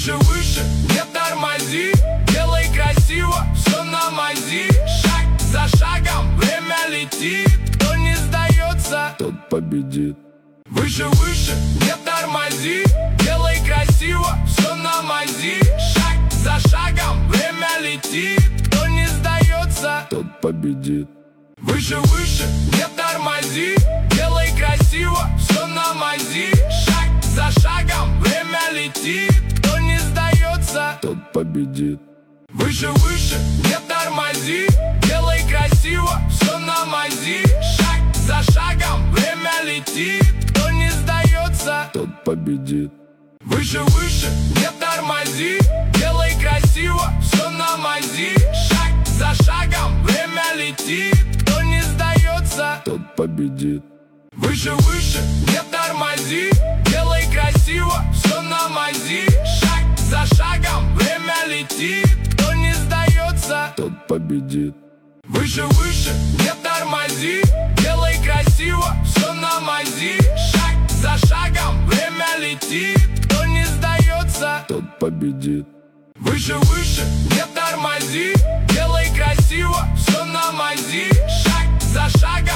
Выше, выше, не тормози, делай красиво, все на мази. Шаг за шагом, время летит, кто не сдается, тот победит. Выше, выше, не тормози, делай красиво, все на мази. Шаг за шагом, время летит, кто не сдается, тот победит. Выше, выше, не тормози, делай красиво, все на мази. Шаг за шагом, время летит, кто не сдается, тот победит. Выше, выше, не тормози, делай красиво, все на мази. Шаг за шагом, время летит, кто не сдается, тот победит. Выше, выше, не тормози, делай красиво, все на мази. Шаг за шагом, время летит, кто не сдается, тот победит. Выше, выше, не тормози, делай красиво, все на мази. Шаг за шагом, время летит, кто не сдается, тот победит. Выше, выше, не тормози, делай красиво, все на мази. Шаг за шагом, время летит, кто не сдается, тот победит. Выше, выше, не тормози, делай красиво, все на мази. Шаг за шагом.